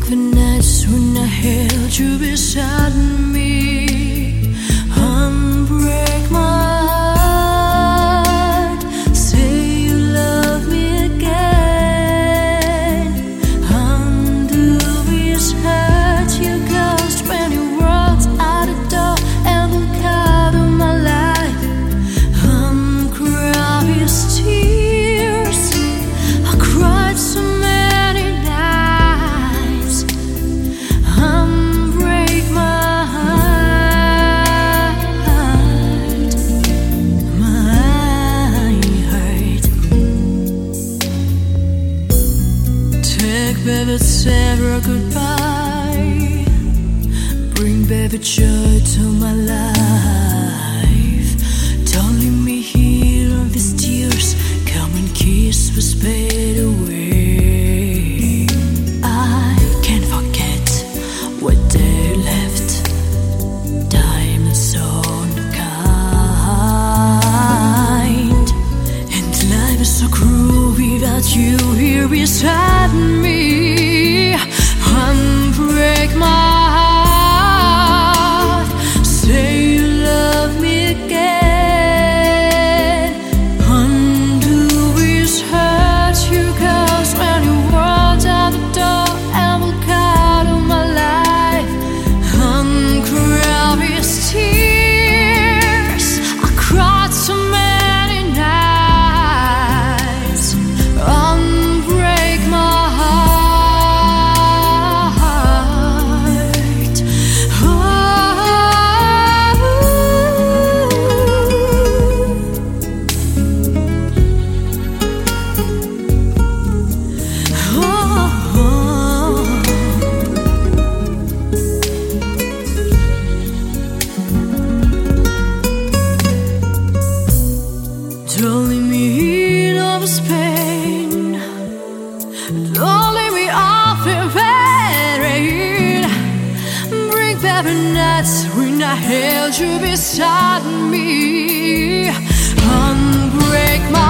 every night when I held you beside me. Unbreak my heart, say you love me again. Undo this hurt you caused when you walked out the door and walked out of my life. Uncry his tears, I cried so many nights. Unbreak my heart, my heart. Take baby, Sarah, goodbye. Bring baby joy to my life. Don't leave me here on these tears. Come and kiss this fade away. I can't forget what they left. Time is so unkind, and life is so cruel without you here beside me. Unbreak my heart, say you love me again. Undo this hurt you caused when you walked out the door and walked out of my life. Uncry these tears, I cried so many nights. Unbreak my heart. Don't leave me in all this pain. Don't leave me off in pain. Bring back the nights when I held you beside me. Unbreak my